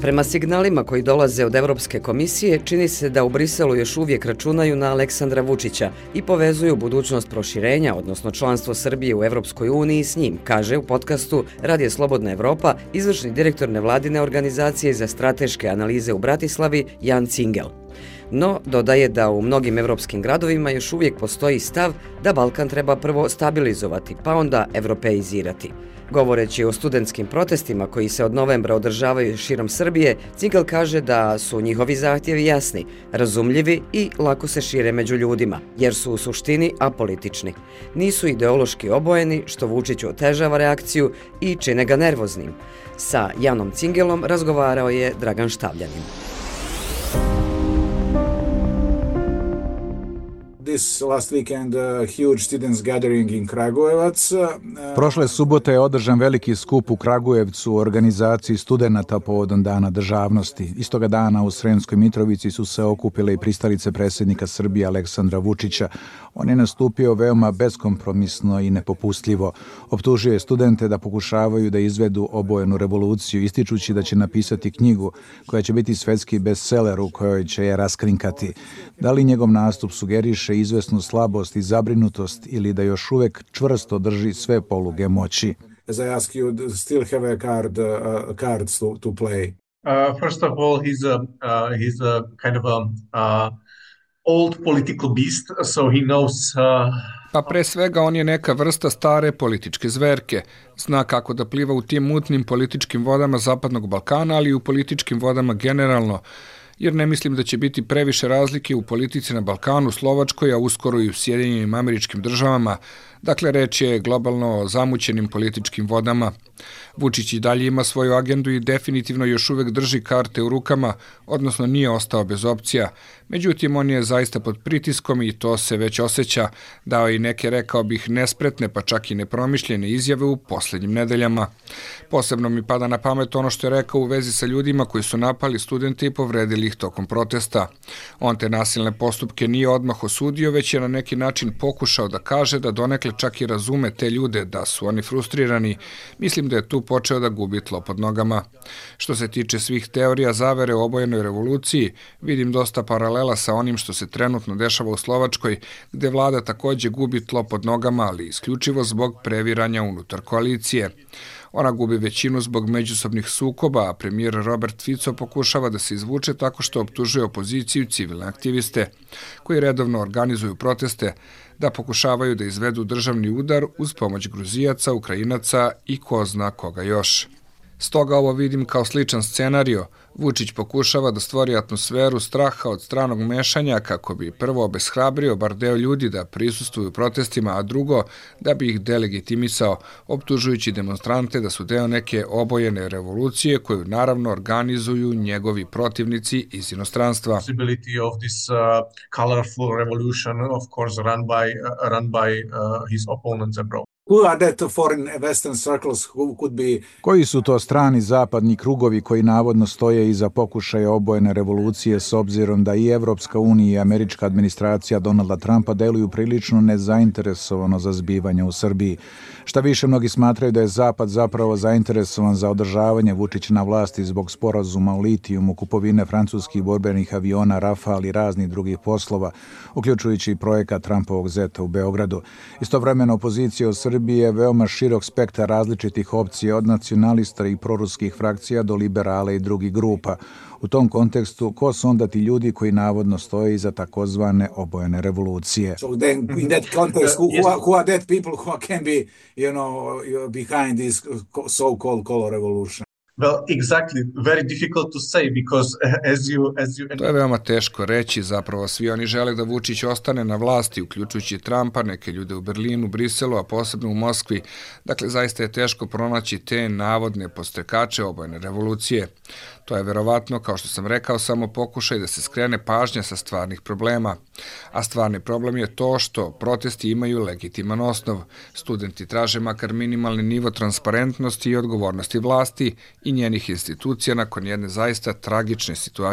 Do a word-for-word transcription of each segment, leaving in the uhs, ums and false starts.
Prema signalima koji dolaze od Evropske komisije, čini se da u Briselu još uvijek računaju na Aleksandra Vučića i povezuju budućnost proširenja, odnosno članstvo Srbije u Evropskoj uniji s njim, kaže u podcastu Radio Slobodna Evropa izvršni direktor nevladine organizacije za strateške analize u Bratislavi Jan Cingel. No, dodaje da u mnogim evropskim gradovima još uvijek postoji stav da Balkan treba prvo stabilizovati, pa onda evropeizirati. Govoreći o studentskim protestima koji se od novembra održavaju širom Srbije, Cingel kaže da su njihovi zahtjevi jasni, razumljivi i lako se šire među ljudima, jer su u suštini apolitični. Nisu ideološki obojeni, što Vučiću otežava reakciju i čine ga nervoznim. Sa Janom Cingelom razgovarao je Dragan Štavljanin. This last weekend, a huge students gathering in Kragujevac. Prošle subote je održan veliki skup u Kragujevcu u organizaciji studenata povodom Dana državnosti. Istoga dana u Sremskoj Mitrovici su se okupile i pristalice predsjednika Srbije Aleksandra Vučića. On je nastupio veoma beskompromisno i nepopustljivo. Optužio je studente da pokušavaju da izvedu obojenu revoluciju, ističući da će napisati knjigu koja će biti svetski bestseller u kojoj će je raskrinkati. Da li njegov nastup sugeriše izvesnu slabost i zabrinutost ili da još uvek čvrsto drži sve poluge moći? As I ask you, still have a card, uh, cards to, to play? Uh, first of all, he's a, uh, he's a kind of a uh, old political beast, so he knows... Uh... Pa pre svega on je neka vrsta stare političke zverke. Zna kako da pliva u tim mutnim političkim vodama Zapadnog Balkana, ali i u političkim vodama generalno, jer ne mislim da će biti previše razlike u politici na Balkanu, Slovačkoj, a uskoro i u Sjedinjenim Američkim Državama. Dakle, reč je globalno o zamućenim političkim vodama. Vučić i dalje ima svoju agendu i definitivno još uvek drži karte u rukama, odnosno nije ostao bez opcija. Međutim, on je zaista pod pritiskom i to se već osjeća, dao i neke, rekao bih, nespretne pa čak i nepromišljene izjave u posljednjim nedeljama. Posebno mi pada na pamet ono što je rekao u vezi sa ljudima koji su napali studente i povredili ih tokom protesta. On te nasilne postupke nije odmah osudio, već je na neki način pokušao da kaže da donekle čak i razume te ljude, da su oni frustrirani. Mislim da je tu počeo da gubi tlo pod nogama. Što se tiče svih teorija zavere o obojenoj revoluciji, vidim dosta paralela sa onim što se trenutno dešava u Slovačkoj, gde vlada takođe gubi tlo pod nogama, ali isključivo zbog previranja unutar koalicije. Ona gubi većinu zbog međusobnih sukoba, a premijer Robert Fico pokušava da se izvuče tako što optužuje opoziciju, civilne aktiviste, koji redovno organizuju proteste, da pokušavaju da izvedu državni udar uz pomoć Gruzijaca, Ukrajinaca i ko zna koga još. Stoga ovo vidim kao sličan scenario. Vučić pokušava da stvori atmosferu straha od stranog mešanja kako bi prvo obeshrabrio bar deo ljudi da prisustvuju protestima, a drugo da bi ih delegitimisao, optužujući demonstrante da su deo neke obojene revolucije koju naravno organizuju njegovi protivnici iz inostranstva. Possibility of this uh, colorful revolution, of course, run by uh, run by uh, his opponents abroad. Who are that foreign western circles who could be... Koji su to strani zapadni krugovi koji navodno stoje iza pokušaja obojene revolucije s obzirom da i Evropska unija i američka administracija Donalda Trumpa deluju prilično nezainteresovano za zbivanje u Srbiji? Šta više, mnogi smatraju da je Zapad zapravo zainteresovan za održavanje Vučića na vlasti zbog sporazuma o litijumu, kupovine francuskih borbenih aviona Rafale i raznih drugih poslova, uključujući i projekat Trumpovog zeta u Beogradu. Istovremeno opozicija u Srbiji je veoma širok spektar različitih opcija od nacionalista i proruskih frakcija do liberala i drugih grupa. U tom kontekstu, ko su onda ti ljudi koji navodno stoje iza takozvane obojene revolucije? So then, in that context, who, who, are, who are that people who can be, you know, behind this so-called color revolution? Well, exactly. Very difficult to say because as you as you To je veoma teško reći, zapravo svi oni žele da Vučić ostane na vlasti, uključujući Trumpa, neke ljude u Berlinu, Briselu, a posebno u Moskvi. Dakle, zaista je teško pronaći te navodne podstrekače obojene revolucije. To je verovatno, kao što sam rekao, samo pokušaj da se skrene pažnja sa stvarnih problema. A stvarni problem je to što protesti imaju legitiman osnov. Studenti traže makar minimalni nivo transparentnosti i odgovornosti vlasti i njenih institucija nakon jedne zaista tragične situacije.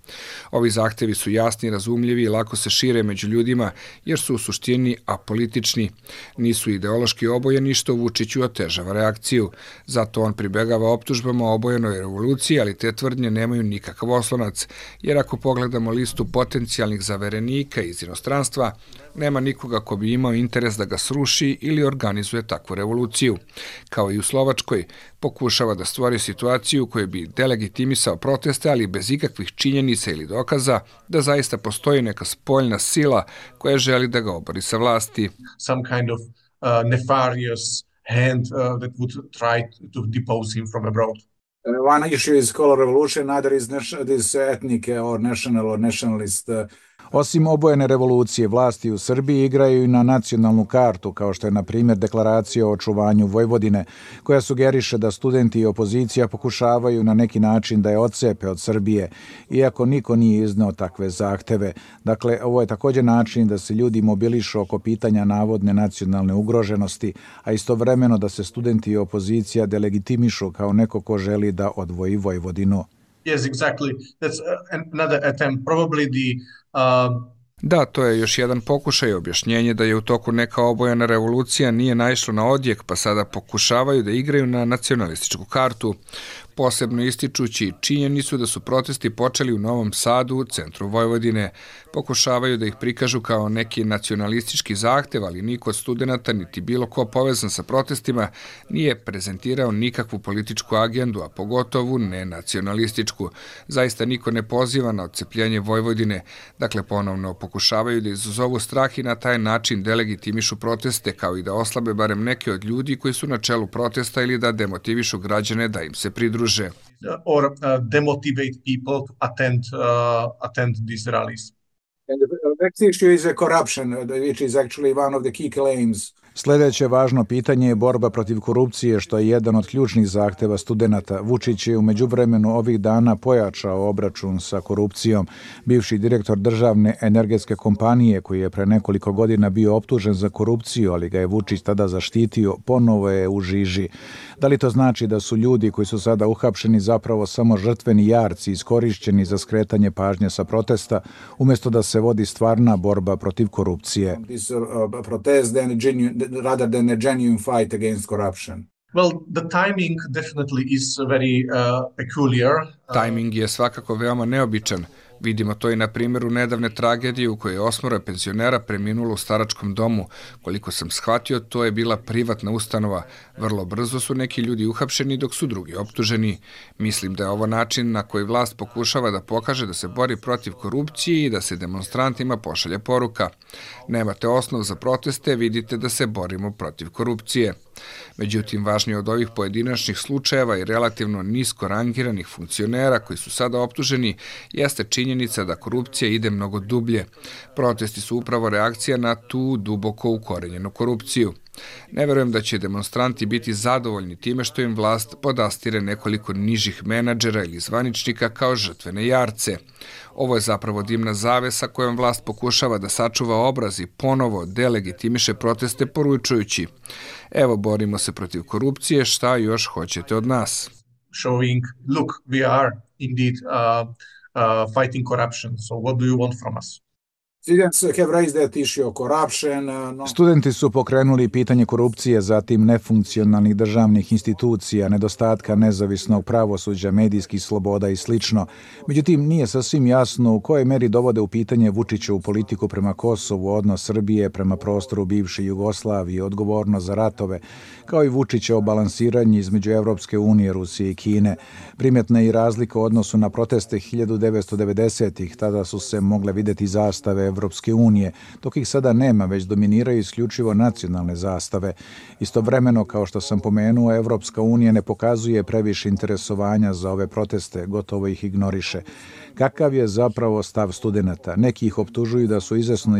Ovi zahtevi su jasni, razumljivi i lako se šire među ljudima jer su u suštini apolitični. Nisu ideološki obojeni što Vučiću otežava reakciju. Zato on pribegava optužbama o obojenoj revoluciji, ali te tvrdnje nemaju nikakav oslonac, jer ako pogledamo listu potencijalnih zaverenika iz inostranstva, nema nikoga ko bi imao interes da ga sruši ili organizuje takvu revoluciju. Kao i u Slovačkoj, pokušava da stvori situaciju u kojoj bi delegitimisao proteste, ali bez ikakvih činjenica ili dokaza da zaista postoji neka spoljna sila koja želi da ga obori sa vlasti. Some kind of uh, nefarious hand uh, that would try to depose him from abroad. One issue is color revolution, another is this ethnic or national or nationalist. Uh, Osim obojene revolucije, vlasti u Srbiji igraju i na nacionalnu kartu, kao što je, na primjer, deklaracija o očuvanju Vojvodine, koja sugeriše da studenti i opozicija pokušavaju na neki način da je odcepe od Srbije, iako niko nije izneo takve zahteve. Dakle, ovo je također način da se ljudi mobilišu oko pitanja navodne nacionalne ugroženosti, a istovremeno da se studenti i opozicija delegitimišu kao neko ko želi da odvoji Vojvodinu. Yes, exactly. That's another attempt. Probably the um... Da, to je još jedan pokušaj objašnjenje da je u toku neka obojena revolucija nije naišlo na odjek, pa sada pokušavaju da igraju na nacionalističku kartu, posebno ističući činjenicu da su protesti počeli u Novom Sadu, u centru Vojvodine. Pokušavaju da ih prikažu kao neki nacionalistički zahtev, ali niko od studenata niti bilo ko povezan sa protestima nije prezentirao nikakvu političku agendu, a pogotovo ne nacionalističku. Zaista niko ne poziva na odcepljenje Vojvodine, dakle ponovno pokušavaju da izazovu strah i na taj način delegitimišu proteste, kao i da oslabe barem neke od ljudi koji su na čelu protesta ili da demotivišu građane da im se pridruže. Or uh, demotivate people to attend, uh, attend these rallies. And the next issue is corruption, which is actually one of the key claims. Sljedeće važno pitanje je borba protiv korupcije, što je jedan od ključnih zahteva studenata. Vučić je u međuvremenu ovih dana pojačao obračun sa korupcijom. Bivši direktor državne energetske kompanije, koji je pre nekoliko godina bio optužen za korupciju, ali ga je Vučić tada zaštitio, ponovo je u žiži. Da li to znači da su ljudi koji su sada uhapšeni zapravo samo žrtveni jarci iskorišćeni za skretanje pažnje sa protesta, umjesto da se vodi stvarna borba protiv korupcije? This uh, protest then genuine rather than a genuine fight against corruption. Well, the timing definitely is very uh, peculiar. Timing je svakako veoma neobičan. Vidimo to i na primjeru nedavne tragedije u kojoj je osmoro penzionera preminulo u staračkom domu. Koliko sam shvatio, to je bila privatna ustanova. Vrlo brzo su neki ljudi uhapšeni dok su drugi optuženi. Mislim da je ovo način na koji vlast pokušava da pokaže da se bori protiv korupcije i da se demonstrantima pošalje poruka. Nemate osnov za proteste, vidite da se borimo protiv korupcije. Međutim, važnije od ovih pojedinačnih slučajeva i relativno nisko rangiranih funkcionera koji su sada optuženi jeste činjenica da korupcija ide mnogo dublje. Protesti su upravo reakcija na tu duboko ukorenjenu korupciju. Ne verujem da će demonstranti biti zadovoljni time što im vlast podastire nekoliko nižih menadžera ili zvaničnika kao žrtvene jarce. Ovo je zapravo dimna zavesa kojom vlast pokušava da sačuva obraz i ponovo delegitimiše proteste poručujući: evo, borimo se protiv korupcije, šta još hoćete od nas? Showing, look, we are indeed uh, uh, fighting corruption, so what do you want from us? Students have raised that issue of corruption. Uh, no. Studenti su pokrenuli pitanje korupcije, zatim nefunkcionalnih državnih institucija, nedostatka nezavisnog pravosuđa, medijskih sloboda i slično. Međutim, nije sasvim jasno u kojoj meri dovode u pitanje Vučićevu politiku prema Kosovu, odnos Srbije prema prostoru bivše Jugoslavije, odgovornost za ratove, kao i Vučićevo balansiranje između Evropske unije, Rusije i Kine. Primjetna je i razlika u odnosu na proteste hiljadu devetsto devedesetih, tada su se mogle vidjeti zastave Evropske unije, dok ih sada nema, već dominiraju isključivo nacionalne zastave. Istovremeno, kao što sam pomenuo, Evropska unija ne pokazuje previše interesovanja za ove proteste, gotovo ih ignoriše. Kakav je zapravo stav studenata? Neki ih optužuju da su izvesno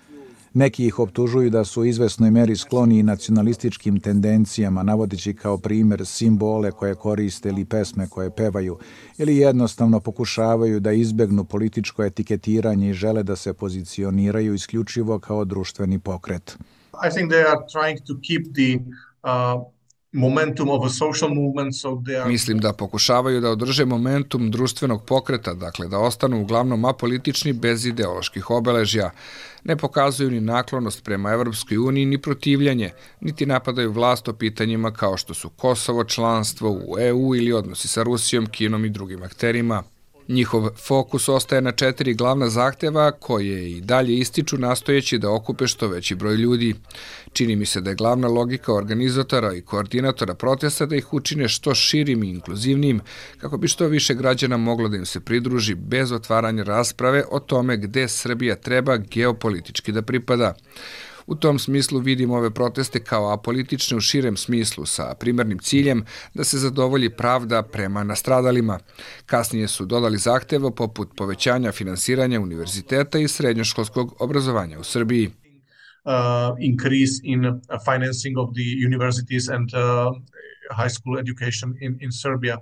Neki ih optužuju da su u izvesnoj meri skloni i nacionalističkim tendencijama, navodeći kao primjer simbole koje koriste ili pesme koje pevaju, ili jednostavno pokušavaju da izbegnu političko etiketiranje i žele da se pozicioniraju isključivo kao društveni pokret. I think they are trying to keep the uh, momentum of a social movement, so they are... Mislim da pokušavaju da održe momentum društvenog pokreta, dakle da ostanu uglavnom apolitični bez ideoloških obeležja. Ne pokazuju ni naklonost prema Evropskoj uniji ni protivljanje, niti napadaju vlast o pitanjima kao što su Kosovo, članstvo u E U ili odnosi sa Rusijom, Kinom i drugim akterima. Njihov fokus ostaje na četiri glavna zahteva koje i dalje ističu nastojeći da okupe što veći broj ljudi. Čini mi se da je glavna logika organizatora i koordinatora protesta da ih učine što širim i inkluzivnim, kako bi što više građana moglo da im se pridruži bez otvaranja rasprave o tome gde Srbija treba geopolitički da pripada. U tom smislu vidim ove proteste kao apolitične u širem smislu sa primarnim ciljem da se zadovolji pravda prema nastradalima. Kasnije su dodali zahteva poput povećanja finansiranja univerziteta i srednjoškolskog obrazovanja u Srbiji. Uh, increase in uh, financing of the universities and uh, high school education in, in Serbia.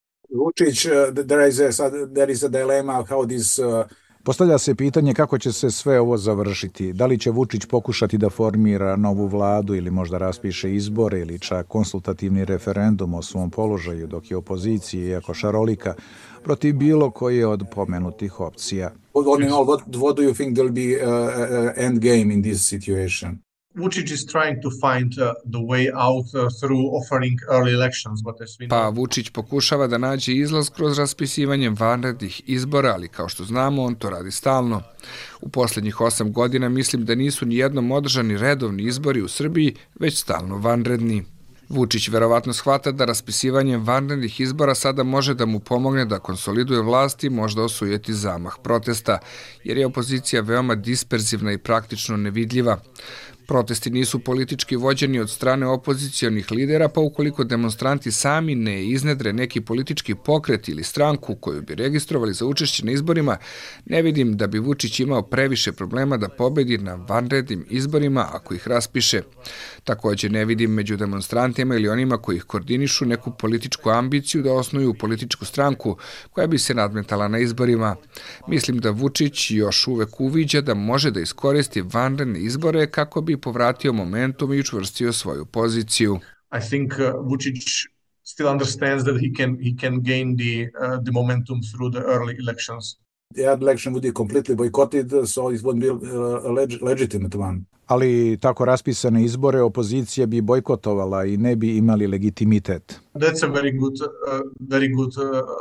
Vučić, uh, there is a, there is a dilemma how this uh, Postavlja se pitanje kako će se sve ovo završiti. Da li će Vučić pokušati da formira novu vladu ili možda raspiše izbore ili čak konsultativni referendum o svom položaju dok je opozicija, iako šarolika, protiv bilo koje od pomenutih opcija. All in all, what, what do you think will be uh, uh, end game in this situation? Vučić is trying to find uh, the way out uh, through offering early elections, but as we know... Pa Vučić pokušava da nađe izlaz kroz raspisivanje vanrednih izbora, ali kao što znamo, on to radi stalno. U posljednjih osam godina mislim da nisu ni jednom održani redovni izbori u Srbiji, već stalno vanredni. Vučić verovatno shvata da raspisivanjem vanrednih izbora sada može da mu pomogne da konsoliduje vlast i možda osujeti zamah protesta, jer je opozicija veoma disperzivna i praktično nevidljiva. Protesti nisu politički vođeni od strane opozicionih lidera, pa ukoliko demonstranti sami ne iznedre neki politički pokret ili stranku koju bi registrovali za učešće na izborima, ne vidim da bi Vučić imao previše problema da pobedi na vanrednim izborima ako ih raspiše. Također ne vidim među demonstrantima ili onima koji ih koordinišu neku političku ambiciju da osnuju političku stranku koja bi se nadmetala na izborima. Mislim da Vučić još uvek uviđa da može da iskoristi vanredne izbore kako bi povratio momentum i učvrstio svoju poziciju. I think uh, Vučić still understands that he can he can gain the uh, the momentum through the early elections. The election would be completely boycotted, so it wouldn't be a leg- legitimate one. Ali tako raspisane izbore opozicija bi bojkotovala i ne bi imali legitimitet. That's a very good uh, very good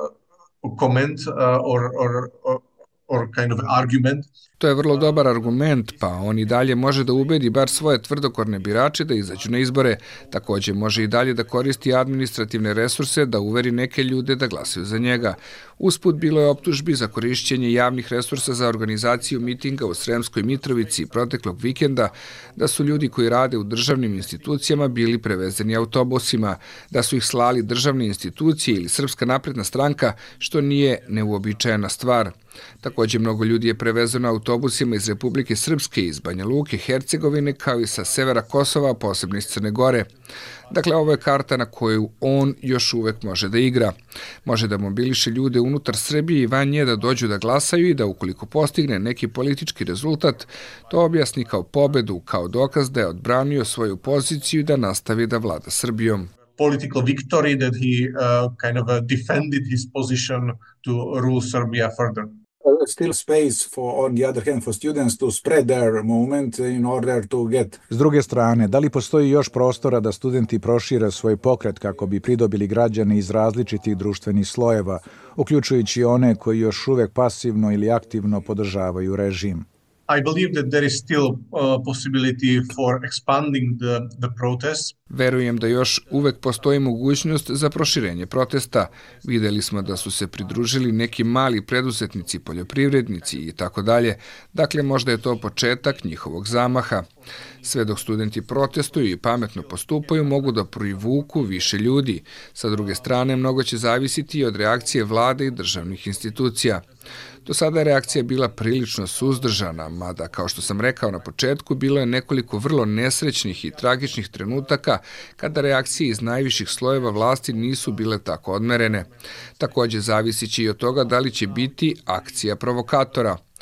uh, comment uh, or or or or kind of argument. To je vrlo dobar argument, pa on i dalje može da ubedi bar svoje tvrdokorne birače da izađu na izbore. Također može i dalje da koristi administrativne resurse da uveri neke ljude da glasaju za njega. Usput bilo je optužbi za korišćenje javnih resursa za organizaciju mitinga u Sremskoj Mitrovici proteklog vikenda, da su ljudi koji rade u državnim institucijama bili prevezeni autobusima, da su ih slali državne institucije ili Srpska napredna stranka, što nije neuobičajena stvar. Također mnogo ljudi je prevezeno autobusima iz Republike Srpske, iz Banja Luke, Hercegovine, kao i sa severa Kosova, posebno iz Crne Gore. Dakle, ovo je karta na koju on još uvek može da igra. Može da mobiliše ljude unutar Srbije i van nje da dođu da glasaju i da ukoliko postigne neki politički rezultat, to objasni kao pobedu, kao dokaz da je odbranio svoju poziciju i da nastavi da vlada Srbijom. Political victory that he uh, kind of uh, defended his position to rule Serbia further. Still space for, on the other hand, for students to spread their movement in order to get... S druge strane, da li postoji još prostora da studenti prošire svoj pokret kako bi pridobili građane iz različitih društvenih slojeva, uključujući one koji još uvek pasivno ili aktivno podržavaju režim? I believe that there is still uh, possibility for expanding the, the protests. Verujem da još uvek postoji mogućnost za proširenje protesta. Videli smo da su se pridružili neki mali preduzetnici, poljoprivrednici i tako dalje. Dakle, možda je to početak njihovog zamaha. Sve dok studenti protestuju i pametno postupaju, mogu da privuku više ljudi. Sa druge strane, mnogo će zavisiti i od reakcije vlade i državnih institucija. Do sada je reakcija bila prilično suzdržana, mada, kao što sam rekao na početku, bilo je nekoliko vrlo nesrećnih i tragičnih trenutaka kada reakcije iz najviših slojeva vlasti nisu bile tako odmerene. Također zavisit će i od toga da li će biti akcija provokatora.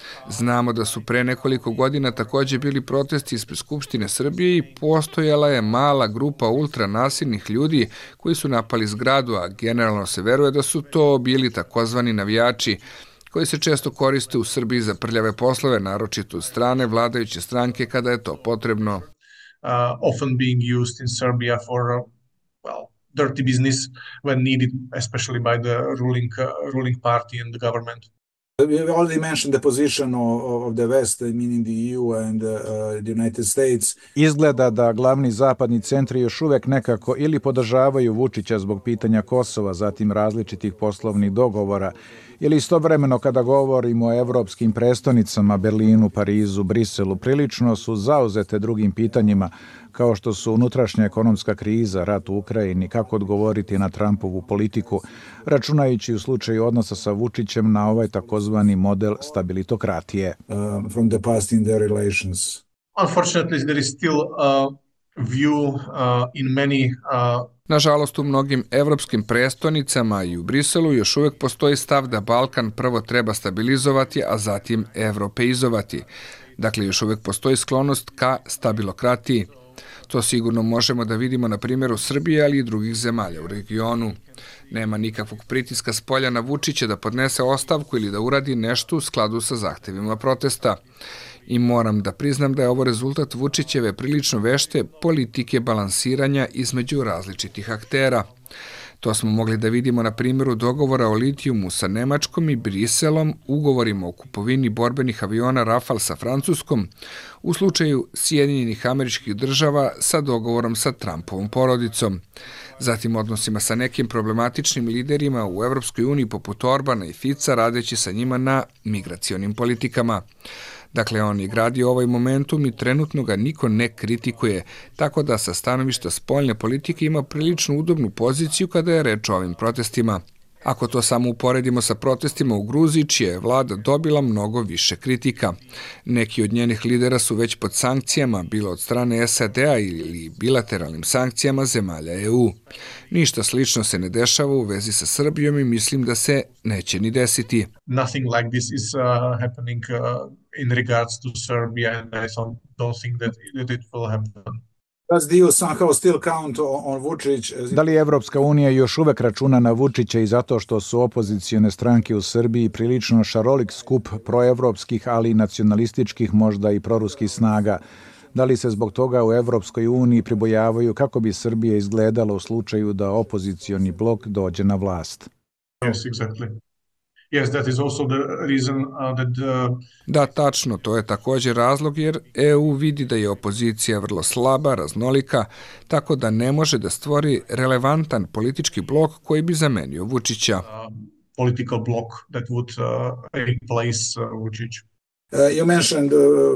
Znamo da su pre nekoliko godina takođe bili protesti ispred Skupštine Srbije i postojala je mala grupa ultranasilnih ljudi koji su napali zgradu, a generalno se veruje da su to bili takozvani navijači, koji se često koriste u Srbiji za prljave poslove, naročito od strane vladajuće stranke kada je to potrebno. Uh, often being used in Serbia for, uh, well, dirty business when needed, especially by the ruling uh, ruling party and the government. We already mentioned the position of, of the West, meaning the E U and uh, the United States. Izgleda da glavni zapadni centri još uvek nekako ili podržavaju Vučića zbog pitanja Kosova, zatim različitih poslovnih dogovora, ili istovremeno kada govorimo o evropskim prestonicama Berlinu, Parizu, Briselu, prilično su zauzete drugim pitanjima kao što su unutrašnja ekonomska kriza, rat u Ukrajini, kako odgovoriti na Trumpovu politiku, računajući u slučaju odnosa sa Vučićem na ovaj takozvani model stabilitokratije. Uh, from the past in their relations. Unfortunately, there is still a view uh, in many uh, Nažalost, u mnogim evropskim prestonicama i u Briselu još uvek postoji stav da Balkan prvo treba stabilizovati, a zatim evropeizovati. Dakle, još uvek postoji sklonost ka stabilokratiji. To sigurno možemo da vidimo na primjeru Srbije, ali i drugih zemalja u regionu. Nema nikakvog pritiska s polja na Vučića da podnese ostavku ili da uradi nešto u skladu sa zahtevima protesta. I moram da priznam da je ovo rezultat Vučićeve prilično vešte politike balansiranja između različitih aktera. To smo mogli da vidimo na primjeru dogovora o litijumu sa Nemačkom i Briselom, ugovorima o kupovini borbenih aviona Rafale sa Francuskom, u slučaju Sjedinjenih Američkih Država sa dogovorom sa Trumpovom porodicom. Zatim odnosima sa nekim problematičnim liderima u Evropskoj uniji poput Orbana i Fica, radeći sa njima na migracionim politikama. Dakle, on je gradio ovaj momentum i trenutno ga niko ne kritikuje, tako da sa stanovišta spoljne politike ima prilično udobnu poziciju kada je reč o ovim protestima. Ako to samo uporedimo sa protestima u Gruziji, čija je vlada dobila mnogo više kritika. Neki od njenih lidera su već pod sankcijama, bilo od strane S A D-a ili bilateralnim sankcijama zemalja E U. Ništa slično se ne dešava u vezi sa Srbijom i mislim da se neće ni desiti. Nothing like this is uh, happening uh, in regards to Serbia, and I don't, don't think that, that it will happen. Does the E U somehow still count on Vučić? Da li Evropska unija još uvek računa na Vučića i zato što su opozicione stranke u Srbiji prilično šarolik skup proevropskih, ali i nacionalističkih, možda i proruskih snaga? Da li se zbog toga u Evropskoj uniji pribojavaju kako bi Srbija izgledala u slučaju da opozicioni blok dođe na vlast? Yes, exactly. Yes, that is also the reason uh, that uh... Da, tačno, to je također razlog jer E U vidi da je opozicija vrlo slaba, raznolika, tako da ne može da stvori relevantan politički blok koji bi zamenio Vučića. Uh, political block that would uh, replace uh, Vučić. Uh, you mentioned uh,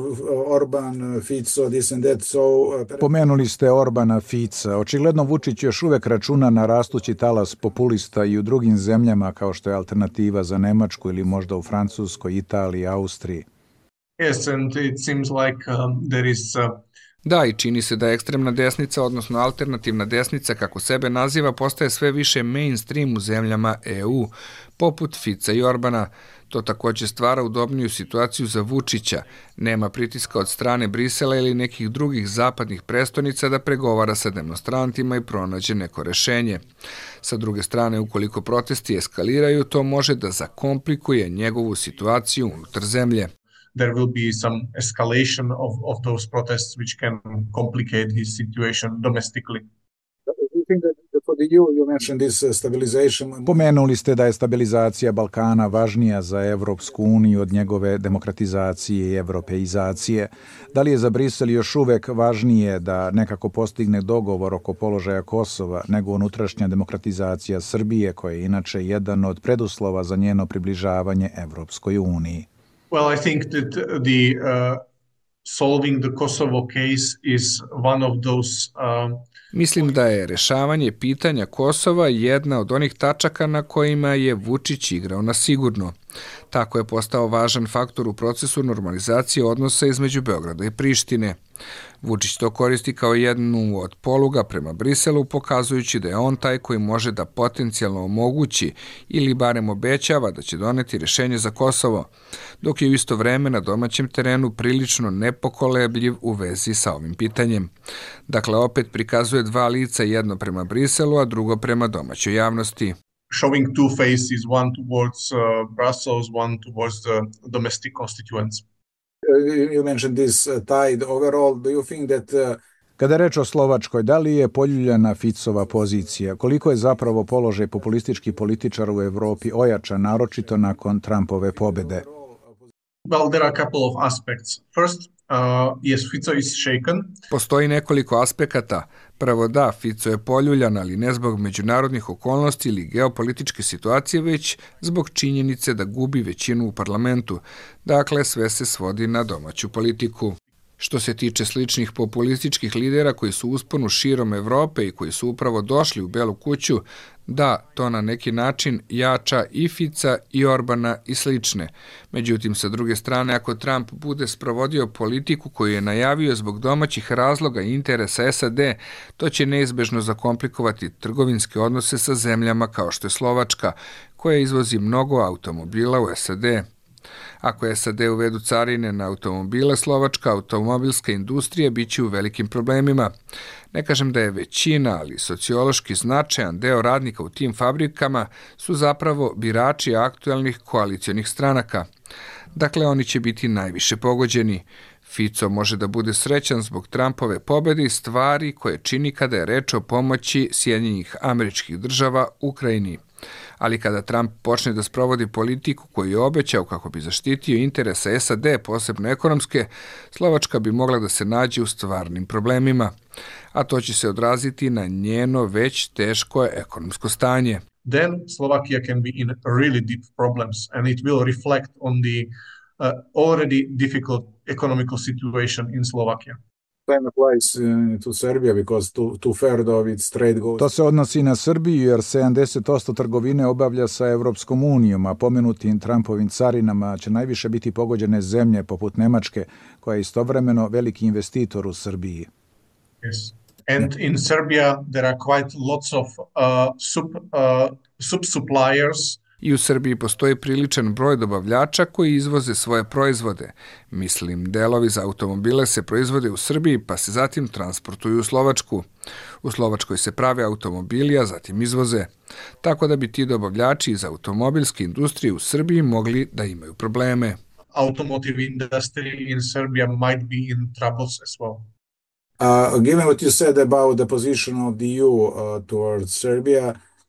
Orban, Fico, this and that, so... Uh, Pomenuli ste Orbana, Fica. Očigledno Vučić još uvek računa na rastući talas populista i u drugim zemljama kao što je alternativa za Nemačku ili možda u Francuskoj, Italiji, Austriji. Yes, and it seems like um, there is... Uh... Da, i čini se da ekstremna desnica, odnosno alternativna desnica, kako sebe naziva, postaje sve više mainstream u zemljama E U, poput Fica i Orbana. To također stvara udobniju situaciju za Vučića. Nema pritiska od strane Brisela ili nekih drugih zapadnih prestonica da pregovara sa demonstrantima i pronađe neko rešenje. Sa druge strane, ukoliko protesti eskaliraju, to može da zakomplikuje njegovu situaciju unutar zemlje. There will be some escalation of, of those protests which can complicate his situation domestically. Pomenuli ste da je stabilizacija Balkana važnija za Evropsku uniju od njegove demokratizacije i evropeizacije. Da li je za Brisel još uvek važnije da nekako postigne dogovor oko položaja Kosova nego unutrašnja demokratizacija Srbije, koja je inače jedan od preduslova za njeno približavanje Evropskoj uniji? Well, I think that the uh, solving the Kosovo case is one of those... Um, Mislim da je rešavanje pitanja Kosova jedna od onih tačaka na kojima je Vučić igrao na sigurno. Tako je postao važan faktor u procesu normalizacije odnosa između Beograda i Prištine. Vučić to koristi kao jednu od poluga prema Briselu, pokazujući da je on taj koji može da potencijalno omogući ili barem obećava da će doneti rešenje za Kosovo, dok je u isto vreme na domaćem terenu prilično nepokolebljiv u vezi sa ovim pitanjem. Dakle, opet prikazuje dva lica, jedno prema Briselu, a drugo prema domaćoj javnosti. Showing two faces, one towards uh, Brussels, one towards the domestic constituents. You mentioned this uh, tide overall. Do you think that uh... Kada je reč o Slovačkoj, da li je poljuljana Ficova pozicija? Koliko je zapravo položaj populističkih političara u Evropi ojačan, naročito nakon Trumpove pobede? Well, there are a couple of aspects. First, uh, yes, Fico is shaken. Postoji nekoliko aspekata. Prvo da, Fico je poljuljan, ali ne zbog međunarodnih okolnosti ili geopolitičke situacije, već zbog činjenice da gubi većinu u parlamentu. Dakle, sve se svodi na domaću politiku. Što se tiče sličnih populističkih lidera koji su u usponu širom Evrope i koji su upravo došli u Belu kuću, da, to na neki način jača i Fica i Orbana i slične. Međutim, sa druge strane, ako Trump bude sprovodio politiku koju je najavio zbog domaćih razloga i interesa S A D, to će neizbežno zakomplikovati trgovinske odnose sa zemljama kao što je Slovačka, koja izvozi mnogo automobila u S A D. Ako S A D uvedu carine na automobile, slovačka automobilska industrija biće u velikim problemima. Ne kažem da je većina, ali sociološki značajan deo radnika u tim fabrikama su zapravo birači aktualnih koalicionih stranaka. Dakle, oni će biti najviše pogođeni. Fico može da bude srećan zbog Trumpove pobede i stvari koje čini kada je reč o pomoći Sjedinjenih Američkih Država Ukrajini. Ali kada Trump počne da sprovodi politiku koju je obećao kako bi zaštitio interese S A D, posebno ekonomske, Slovačka bi mogla da se nađe u stvarnim problemima, a to će se odraziti na njeno već teško ekonomsko stanje. Then Slovakia can be in really deep problems and it will reflect on the uh, already difficult economical situation in Slovakia. To se odnosi na Srbiju jer sedamdeset posto trgovine obavlja sa Evropskom unijom, a pomenutim Trumpovim carinama će najviše biti pogođene zemlje poput Nemačke, koja je istovremeno veliki investitor u Srbiji. Yes. And in Serbia there are quite lots of uh, sub, uh, sub-suppliers. I u Srbiji postoji priličan broj dobavljača koji izvoze svoje proizvode. Mislim, delovi za automobile se proizvode u Srbiji pa se zatim transportuju u Slovačku. U Slovačkoj se prave automobili, a zatim izvoze. Tako da bi ti dobavljači iz automobilske industrije u Srbiji mogli da imaju probleme. Automotive industry in Serbia might be in troubles as well. Uh, given what you said about the position of the E U uh, towards Serbia,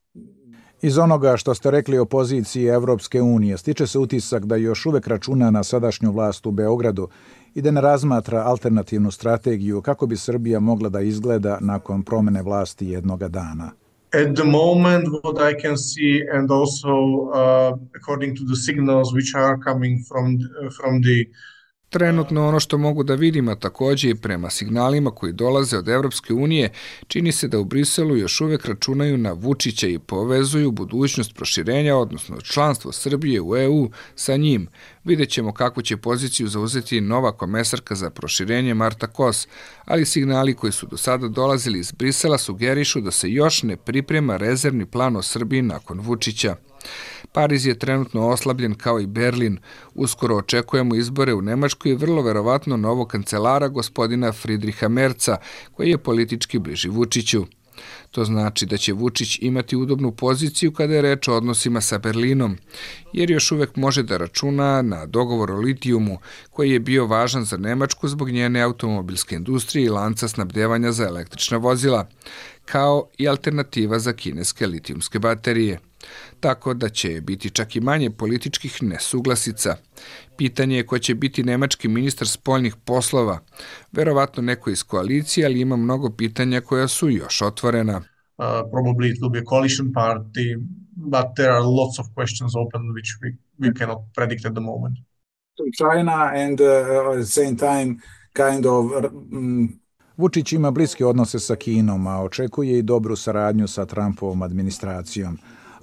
iz onoga što ste rekli o poziciji Evropske unije, stiče se utisak da još uvek računa na sadašnju vlast u Beogradu i da ne razmatra alternativnu strategiju kako bi Srbija mogla da izgleda nakon promene vlasti jednoga dana. At the moment, what I can see, and also uh, according to the signals which are coming from, uh, from the Trenutno ono što mogu da vidim, a takođe i prema signalima koji dolaze od Evropske unije, čini se da u Briselu još uvek računaju na Vučića i povezuju budućnost proširenja, odnosno članstvo Srbije u E U sa njim. Vidjet ćemo kakvu će poziciju zauzeti nova komesarka za proširenje Marta Kos, ali signali koji su do sada dolazili iz Brisela sugerišu da se još ne priprema rezervni plan o Srbiji nakon Vučića. Pariz je trenutno oslabljen kao i Berlin. Uskoro očekujemo izbore u Nemačkoj i vrlo verovatno novog kancelara gospodina Friedricha Merca, koji je politički bliži Vučiću. To znači da će Vučić imati udobnu poziciju kada je reč o odnosima sa Berlinom, jer još uvek može da računa na dogovor o litijumu, koji je bio važan za Nemačku zbog njene automobilske industrije i lanca snabdevanja za električna vozila, kao i alternativa za kineske litijumske baterije. Tako da će biti čak i manje političkih nesuglasica. Pitanje je ko će biti nemački ministar spoljnih poslova. Verovatno neko iz koalicije, ali ima mnogo pitanja koja su još otvorena. Uh, probably it will be a coalition party, but there are lots of questions open which we, we cannot predict at the moment. China and uh, at the same time kind of um, Vučić ima bliske odnose sa Kinom, a očekuje i dobru saradnju sa Trumpovom administracijom.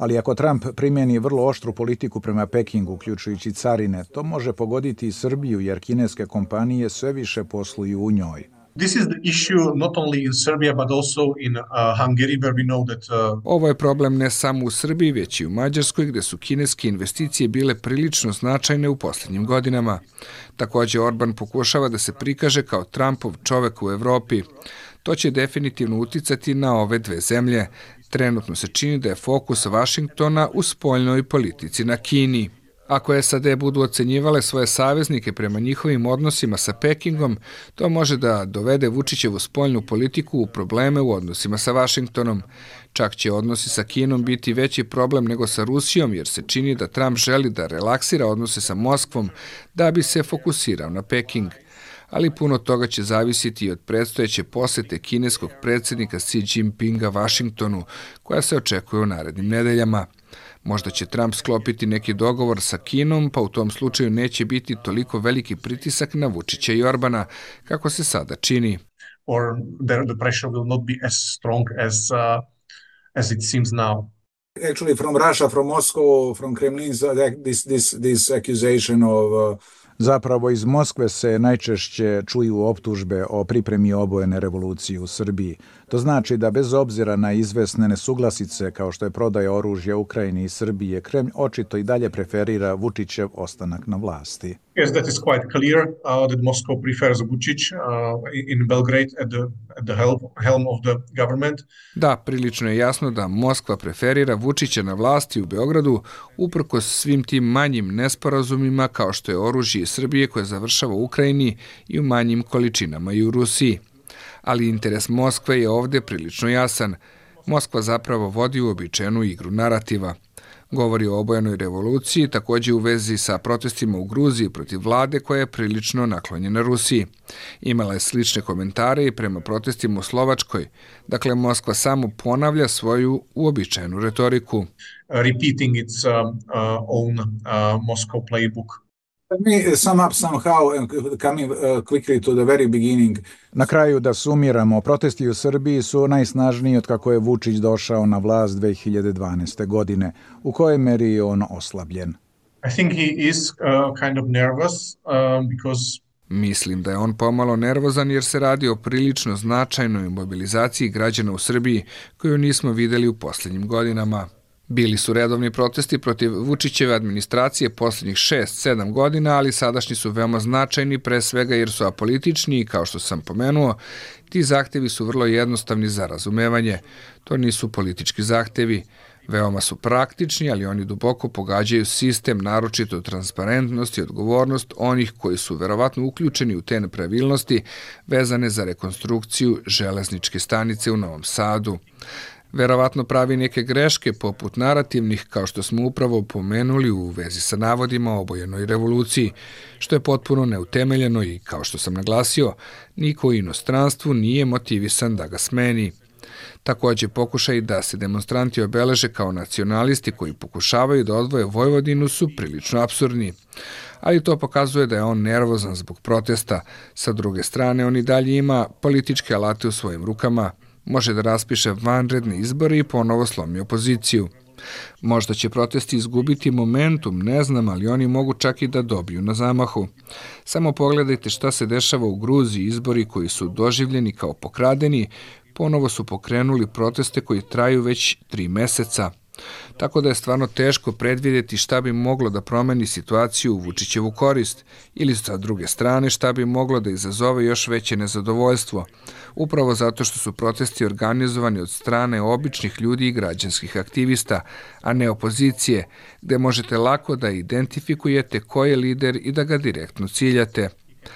Ali ako Trump primjeni vrlo oštru politiku prema Pekingu, uključujući carine, to može pogoditi i Srbiju jer kineske kompanije sve više posluju u njoj. This is the issue not only in Serbia but also in uh, Hungary where we know that uh... Ovo je problem ne samo u Srbiji, već i u Mađarskoj gdje su kineske investicije bile prilično značajne u posljednjim godinama. Također Orban pokušava da se prikaže kao Trumpov čovek u Evropi. To će definitivno uticati na ove dve zemlje. Trenutno se čini da je fokus Vašingtona u spoljnoj politici na Kini. Ako S A D budu ocenjivale svoje saveznike prema njihovim odnosima sa Pekingom, to može da dovede Vučićevu spoljnu politiku u probleme u odnosima sa Vašingtonom. Čak će odnosi sa Kinom biti veći problem nego sa Rusijom, jer se čini da Trump želi da relaksira odnose sa Moskvom da bi se fokusirao na Peking. Ali puno toga će zavisiti i od predstojeće posete kineskog predsjednika Xi Jinpinga Vašingtonu, koja se očekuje u narednim nedeljama. Možda će Trump sklopiti neki dogovor sa Kinom, pa u tom slučaju neće biti toliko veliki pritisak na Vučića i Orbana, kako se sada čini. Or there, the pressure will not be as strong as, uh, as it seems now. Actually, from Russia, from Moscow, from Kremlin, this, this, this accusation of... Uh, Zapravo iz Moskve se najčešće čuju optužbe o pripremi obojene revolucije u Srbiji. To znači da bez obzira na izvesne nesuglasice kao što je prodaja oružja Ukrajini i Srbije, Kremlj očito i dalje preferira Vučićev ostanak na vlasti. Yes, that is quite clear uh, that Moscow prefers Vučić uh, in Belgrade at the, at the helm, helm of the government. Da, prilično je jasno da Moskva preferira Vučića na vlasti u Beogradu uprkos svim tim manjim nesporazumima kao što je oružje iz Srbije koje završava u Ukrajini i u manjim količinama i u Rusiji. Ali interes Moskve je ovdje prilično jasan. Moskva zapravo vodi uobičajenu igru narativa. Govori o obojenoj revoluciji, također u vezi sa protestima u Gruziji protiv vlade koja je prilično naklonjena Rusiji. Imala je slične komentare i prema protestima u Slovačkoj. Dakle, Moskva samo ponavlja svoju uobičajenu retoriku. Uh, repeating its uh, uh, own uh, Moscow playbook. Let me sum up somehow and coming uh, quickly to the very beginning. Na kraju da sumiramo, protesti u Srbiji su najsnažniji od kako je Vučić došao na vlast dve hiljade dvanaeste. godine. U kojoj meri je on oslabljen? I think he is uh, kind of nervous uh, because Mislim da je on pomalo nervozan jer se radi o prilično značajnoj mobilizaciji građana u Srbiji koju nismo videli u posljednjim godinama. Bili su redovni protesti protiv Vučićeve administracije posljednjih šest sedam godina, ali sadašnji su veoma značajni pre svega jer su apolitični i kao što sam pomenuo, ti zahtevi su vrlo jednostavni za razumevanje. To nisu politički zahtevi. Veoma su praktični, ali oni duboko pogađaju sistem, naročito transparentnost i odgovornost onih koji su verovatno uključeni u te nepravilnosti vezane za rekonstrukciju železničke stanice u Novom Sadu. Verovatno pravi neke greške poput narativnih, kao što smo upravo pomenuli u vezi sa navodima o obojenoj revoluciji, što je potpuno neutemeljeno i, kao što sam naglasio, niko u inostranstvu nije motivisan da ga smeni. Također pokušaj da se demonstranti obeleže kao nacionalisti koji pokušavaju da odvoje Vojvodinu su prilično apsurdni. Ali to pokazuje da je on nervozan zbog protesta. Sa druge strane, on i dalje ima političke alate u svojim rukama. Može da raspiše vanredne izbore i ponovo slomi opoziciju. Možda će protesti izgubiti momentum, ne znam, ali oni mogu čak i da dobiju na zamahu. Samo pogledajte šta se dešava u Gruziji, izbori koji su doživljeni kao pokradeni, ponovo su pokrenuli proteste koji traju već tri meseca. Tako da je stvarno teško predvidjeti šta bi moglo da promeni situaciju u Vučićevu korist ili sa druge strane šta bi moglo da izazove još veće nezadovoljstvo. Upravo zato što su protesti organizovani od strane običnih ljudi i građanskih aktivista, a ne opozicije, gde možete lako da identifikujete ko je lider i da ga direktno ciljate.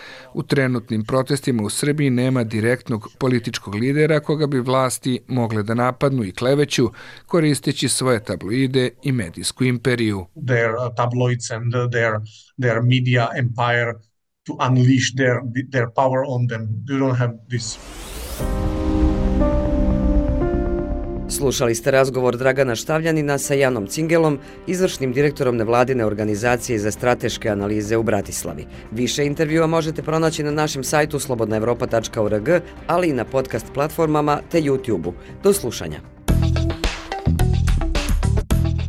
U trenutnim protestima u Srbiji nema direktnog političkog lidera koga bi vlasti mogle da napadnu i kleveću koristeći svoje tabloide i medijsku imperiju. Their uh, tabloids and uh, their their media empire to unleash their their power on them. You don't have this. Slušali ste razgovor Dragana Štavljanina sa Janom Cingelom, izvršnim direktorom nevladine organizacije za strateške analize u Bratislavi. Više intervjua možete pronaći na našem sajtu slobodna evropa tačka org, ali i na podcast platformama te YouTube-u. Do slušanja.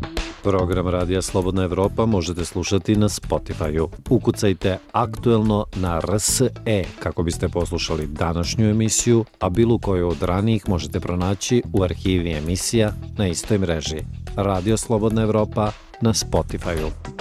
Program Radija Slobodna Evropa možete slušati na Spotify-u. Ukucajte aktuelno na R S E kako biste poslušali današnju emisiju, a bilo koju od ranijih možete pronaći u arhivi emisija na istoj mreži. Radio Slobodna Evropa na Spotify-u.